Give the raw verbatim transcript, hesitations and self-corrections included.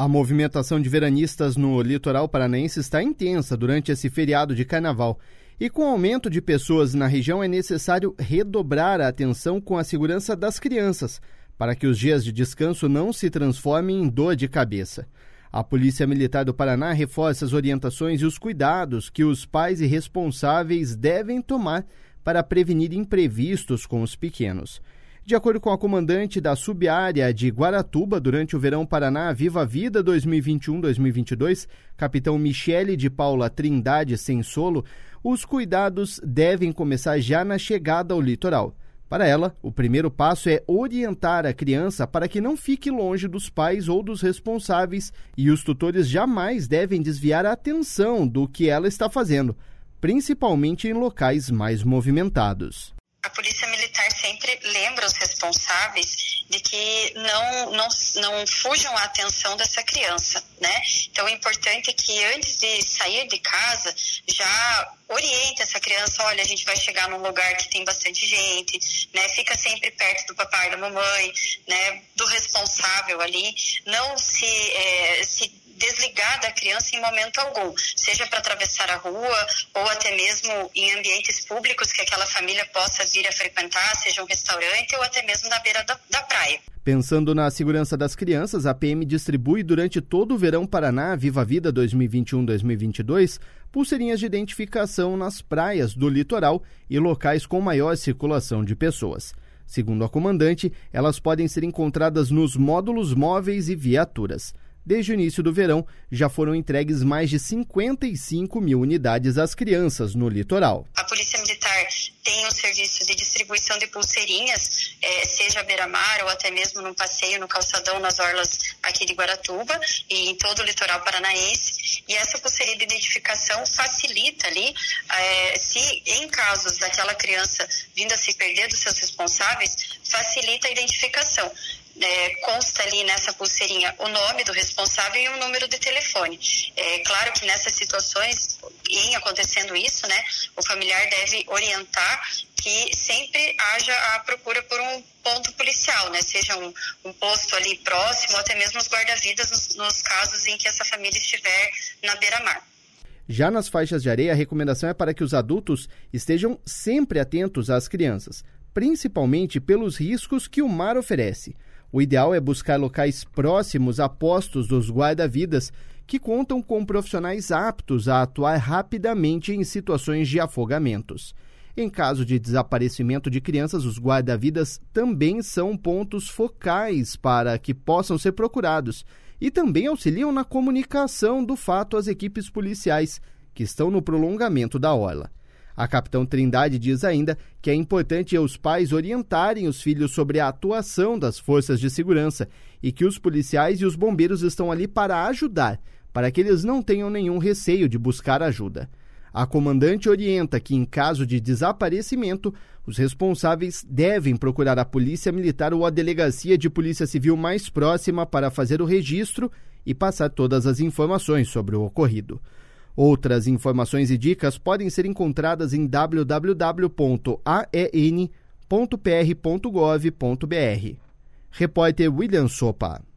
A movimentação de veranistas no litoral paranaense está intensa durante esse feriado de carnaval. E com o aumento de pessoas na região é necessário redobrar a atenção com a segurança das crianças, para que os dias de descanso não se transformem em dor de cabeça. A Polícia Militar do Paraná reforça as orientações e os cuidados que os pais e responsáveis devem tomar para prevenir imprevistos com os pequenos. De acordo com a comandante da subárea de Guaratuba, durante o Verão Paraná Viva a Vida dois mil e vinte e um a dois mil e vinte e dois, capitão Michele de Paula Trindade Sensolo, os cuidados devem começar já na chegada ao litoral. Para ela, o primeiro passo é orientar a criança para que não fique longe dos pais ou dos responsáveis, e os tutores jamais devem desviar a atenção do que ela está fazendo, principalmente em locais mais movimentados. A Polícia Militar sempre lembra os responsáveis de que não, não, não fujam a atenção dessa criança, né? Então, o importante é que antes de sair de casa, já oriente essa criança, olha, a gente vai chegar num lugar que tem bastante gente, né? Fica sempre perto do papai e da mamãe, né? Do responsável ali, não se... É, se desligar da criança em momento algum, seja para atravessar a rua ou até mesmo em ambientes públicos que aquela família possa vir a frequentar, seja um restaurante ou até mesmo na beira da, da praia. Pensando na segurança das crianças, a P M distribui durante todo o Verão Paraná Viva a Vida dois mil e vinte e um a dois mil e vinte e dois pulseirinhas de identificação nas praias do litoral e locais com maior circulação de pessoas. Segundo a comandante, elas podem ser encontradas nos módulos móveis e viaturas. Desde o início do verão, já foram entregues mais de cinquenta e cinco mil unidades às crianças no litoral. A Polícia Militar tem um serviço de distribuição de pulseirinhas, é, seja à beira-mar ou até mesmo num passeio no calçadão nas orlas aqui de Guaratuba e em todo o litoral paranaense. E essa pulseirinha de identificação facilita ali, é, se em casos daquela criança vindo a se perder dos seus responsáveis, facilita a identificação. É, consta ali nessa pulseirinha o nome do responsável e um número de telefone. É claro que nessas situações, em acontecendo isso, né, o familiar deve orientar que sempre haja a procura por um ponto policial, né, seja um, um posto ali próximo ou até mesmo os guarda-vidas nos, nos casos em que essa família estiver na beira-mar. Já nas faixas de areia, a recomendação é para que os adultos estejam sempre atentos às crianças, principalmente pelos riscos que o mar oferece. O ideal é buscar locais próximos a postos dos guarda-vidas que contam com profissionais aptos a atuar rapidamente em situações de afogamentos. Em caso de desaparecimento de crianças, os guarda-vidas também são pontos focais para que possam ser procurados e também auxiliam na comunicação do fato às equipes policiais que estão no prolongamento da orla. A capitão Trindade diz ainda que é importante os pais orientarem os filhos sobre a atuação das forças de segurança e que os policiais e os bombeiros estão ali para ajudar, para que eles não tenham nenhum receio de buscar ajuda. A comandante orienta que, em caso de desaparecimento, os responsáveis devem procurar a Polícia Militar ou a Delegacia de Polícia Civil mais próxima para fazer o registro e passar todas as informações sobre o ocorrido. Outras informações e dicas podem ser encontradas em w w w ponto a e n ponto p r ponto gov ponto b r. Repórter William Sopa.